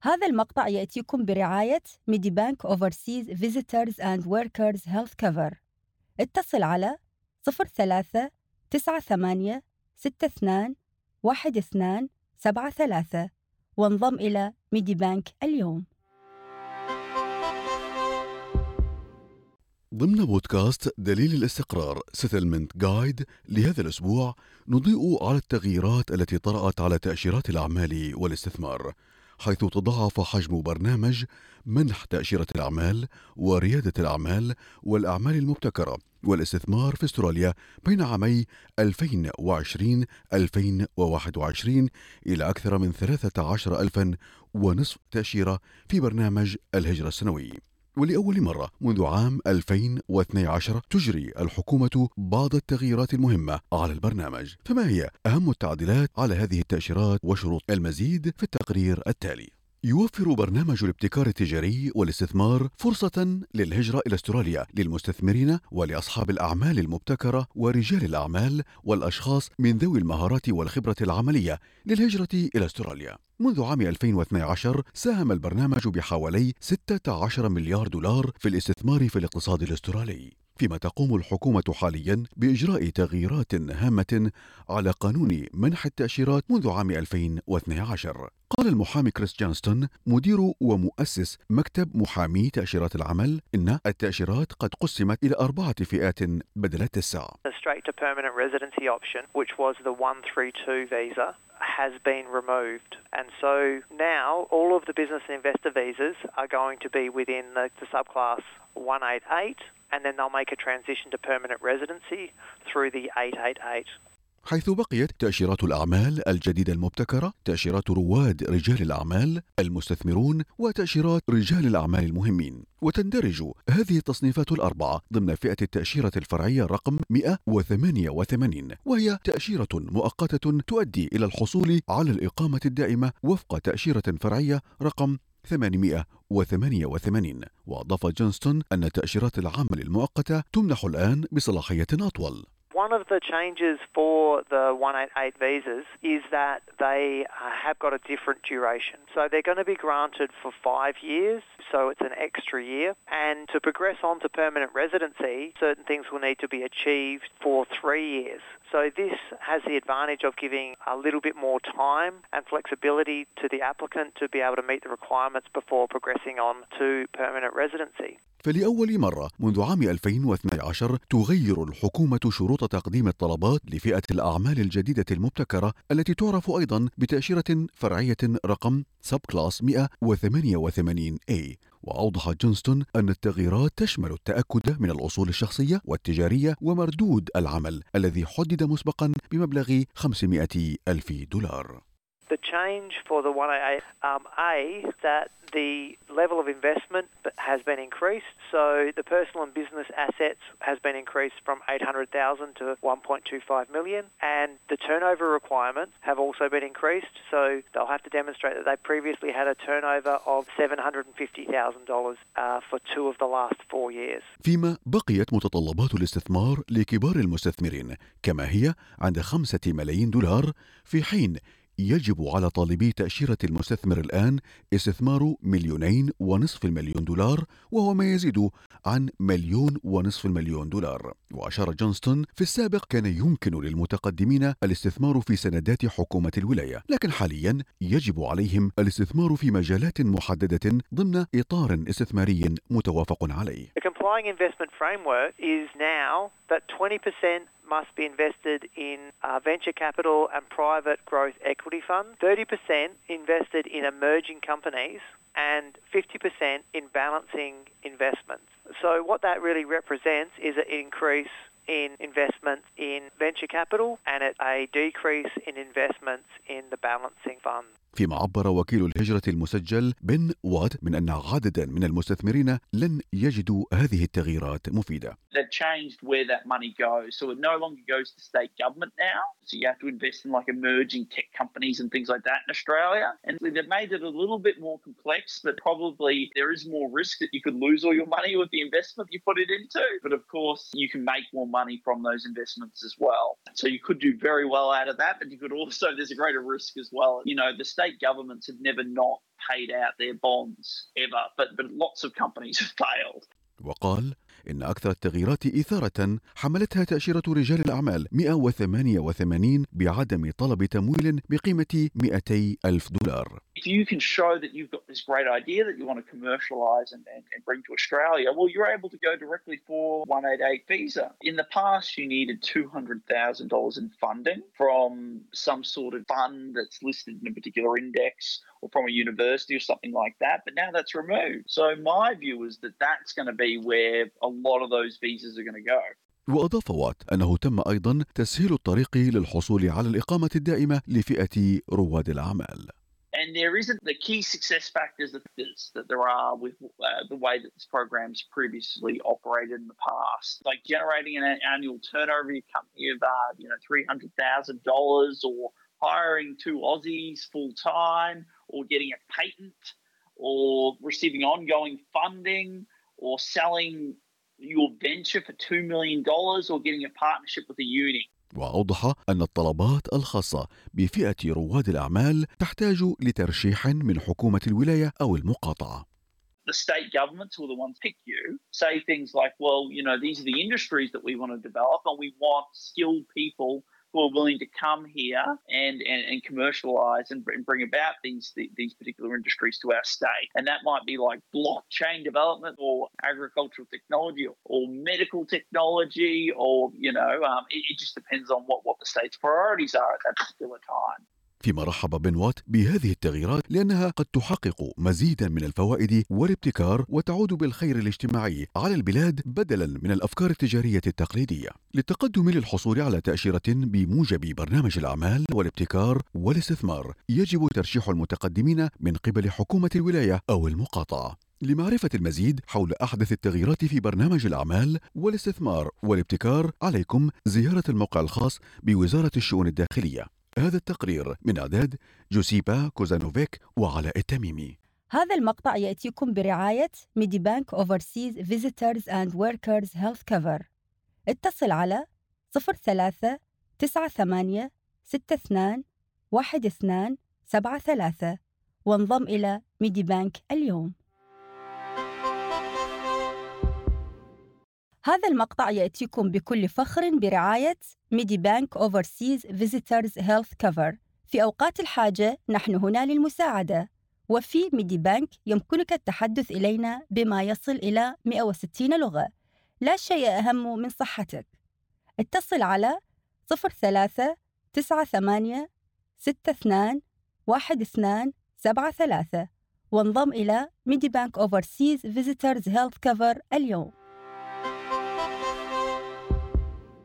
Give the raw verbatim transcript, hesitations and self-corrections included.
هذا المقطع يأتيكم برعاية ميدي بانك Overseas Visitors and Workers Health Cover. اتصل على صفر ثلاثة تسعة ثمانية ستة اثنان واحد اثنان سبعة ثلاثة وانضم إلى ميدي بانك اليوم. ضمن بودكاست دليل الاستقرار Settlement Guide لهذا الأسبوع نضيء على التغييرات التي طرأت على تأشيرات الأعمال والاستثمار، حيث تضاعف حجم برنامج منح تأشيرة الأعمال وريادة الأعمال والأعمال المبتكرة والاستثمار في أستراليا بين عامي ألفين وعشرين ألفين وواحد وعشرين إلى أكثر من ثلاثة عشر ألفا ونصف تأشيرة في برنامج الهجرة السنوي. ولأول مرة منذ عام ألفين واثني عشر تجري الحكومة بعض التغييرات المهمة على البرنامج. فما هي أهم التعديلات على هذه التأشيرات وشروط؟ المزيد في التقرير التالي. يوفر برنامج الابتكار التجاري والاستثمار فرصة للهجرة إلى أستراليا للمستثمرين ولأصحاب الأعمال المبتكرة ورجال الأعمال والأشخاص من ذوي المهارات والخبرة العملية للهجرة إلى أستراليا. منذ عام ألفين واثني عشر ساهم البرنامج بحوالي ستة عشر مليار دولار في الاستثمار في الاقتصاد الأسترالي، فيما تقوم الحكومة حاليا بإجراء تغييرات هامة على قانون منح التأشيرات منذ عام ألفين واثني عشر. قال المحامي كريس جونستون مدير ومؤسس مكتب محامي تأشيرات العمل إن التأشيرات قد قسمت إلى أربعة فئات بدل التسع. The straight to permanent residency option, which was the one three two visa, has been removed. And so now all of the business and investor visas are going to be within the, the subclass one eighty-eight, and then they'll make a transition to permanent residency through the eight eighty-eight. حيث بقيت تأشيرات الأعمال الجديدة المبتكرة، تأشيرات رواد رجال الأعمال المستثمرون، وتأشيرات رجال الأعمال المهمين. وتندرج هذه التصنيفات الأربعة ضمن فئة التأشيرة الفرعية رقم مئة وثمانية وثمانين، وهي تأشيرة مؤقتة تؤدي إلى الحصول على الإقامة الدائمة وفق تأشيرة فرعية رقم ثمانمئة وثمانية وثمانين. وأضاف جونستون أن تأشيرات العمل المؤقتة تمنح الآن بصلاحية أطول. One of the changes for the one eighty-eight visas is that they have got a different duration. So they're going to be granted for five years, so it's an extra year. And to progress on to permanent residency, certain things will need to be achieved for three years. So this has the advantage of giving a little bit more time and flexibility to the applicant to be able to meet the requirements before progressing on to permanent residency. فلأول مرة منذ عام ألفين واثني عشر تغير الحكومة شروط تقديم الطلبات لفئة الأعمال الجديدة المبتكرة التي تعرف أيضا بتأشيرة فرعية رقم سب كلاس مئة وثمانية وثمانين إيه. وأوضح جونستون أن التغييرات تشمل التأكد من الأصول الشخصية والتجارية ومردود العمل الذي حدد مسبقا بمبلغ خمسمئة ألف دولار. The change for the one eighty-eight, um, A, that the level of investment has been increased. So the personal and business assets has been increased from eight hundred thousand to one point two five million. And the turnover requirements have also been increased. So they'll have to demonstrate that they previously had a turnover of seven hundred fifty thousand dollars uh, for two of the last four years. فيما بقيت متطلبات الاستثمار لكبار المستثمرين كما هي عند خمسة ملايين دولار، في حين يجب على طالبي تأشيرة المستثمر الآن استثمار مليونين ونصف المليون دولار، وهو ما يزيد عن مليون ونصف المليون دولار. وأشار جونستون في السابق كان يمكن للمتقدمين الاستثمار في سندات حكومة الولاية، لكن حاليا يجب عليهم الاستثمار في مجالات محددة ضمن إطار استثماري متوافق عليه. The complying investment framework is now that twenty percent must be invested in uh, venture capital and private growth equity funds, thirty percent invested in emerging companies, and fifty percent in balancing investments. So what that really represents is an increase in investments in venture capital and a decrease in investments in the balancing fund. فيما عبر وكيل الهجرة المسجل بن وات من أن عددا من المستثمرين لن يجدوا هذه التغييرات مفيدة. They've changed where that money goes, so it no longer goes to state government now. So you have to invest in like emerging tech companies and things like that in Australia. And they've made it a little bit more complex, but probably there is more risk that you could lose all your money with the investment you put it into. But of course, you can make more money from those investments as well. So you could do very well out of that, but you could also, there's a greater risk as well. You know, the state governments have never not paid out their bonds ever, but, but lots of companies have failed. وقال إن أكثر التغييرات إثارة حملتها تأشيرة رجال الأعمال مئة وثمانية وثمانين بعدم طلب تمويل بقيمة مئتي ألف دولار. If you can show that you've got this great idea that you want to commercialise and, and, and bring to Australia, well, you're able to go directly for one eighty-eight visa. In the past, you needed two hundred thousand dollars in funding from some sort of fund that's listed in a particular index or from a university or something like that, but now that's removed. So my view is that that's going to be where a lot of those visas are going to go. وأضاف وات أنه تم أيضا تسهيل الطريق للحصول على الإقامة الدائمة لفئة رواد الأعمال. And there isn't the key success factors that, that there are with uh, the way that this program's previously operated in the past, like generating an annual turnover of your company of uh, you know three hundred thousand dollars, or hiring two Aussies full time, or getting a patent, or receiving ongoing funding, or selling your venture for two million dollars, or getting a partnership with a uni. وأوضح أن الطلبات الخاصة بفئة رواد الأعمال تحتاج لترشيح من حكومة الولاية أو المقاطعة. The state governments who are the ones pick you say things like, well, you know, these are the industries that we want to develop, and we want skilled people who are willing to come here and, and, and commercialise and bring about these, these particular industries to our state. And that might be like blockchain development, or agricultural technology, or, or medical technology, or, you know, um, it, it just depends on what, what the state's priorities are at that particular time. فيما رحب بن وات بهذه التغييرات لأنها قد تحقق مزيدا من الفوائد والابتكار وتعود بالخير الاجتماعي على البلاد بدلا من الأفكار التجارية التقليدية. للتقدم للحصول على تأشيرة بموجب برنامج الأعمال والابتكار والاستثمار يجب ترشيح المتقدمين من قبل حكومة الولاية أو المقاطعة. لمعرفة المزيد حول أحدث التغييرات في برنامج الأعمال والاستثمار والابتكار عليكم زيارة الموقع الخاص بوزارة الشؤون الداخلية. هذا التقرير من إعداد جوسيبا كوزانوفيك وعلاء التميمي. هذا المقطع يأتيكم برعاية ميدي بانك Overseas Visitors and Workers Health Cover. اتصل على صفر ثلاثة تسعة ثمانية ستة اثنان واحد اثنان سبعة ثلاثة وانضم إلى ميدي بانك اليوم. هذا المقطع يأتيكم بكل فخر برعاية ميدي بانك Overseas Visitors Health Cover. في أوقات الحاجة نحن هنا للمساعدة، وفي ميدي بانك يمكنك التحدث إلينا بما يصل إلى مئة وستين لغة. لا شيء أهم من صحتك. اتصل على صفر ثلاثة تسعة ثمانية ستة اثنان واحد اثنان سبعة ثلاثة وانضم إلى ميدي بانك Overseas Visitors Health Cover اليوم.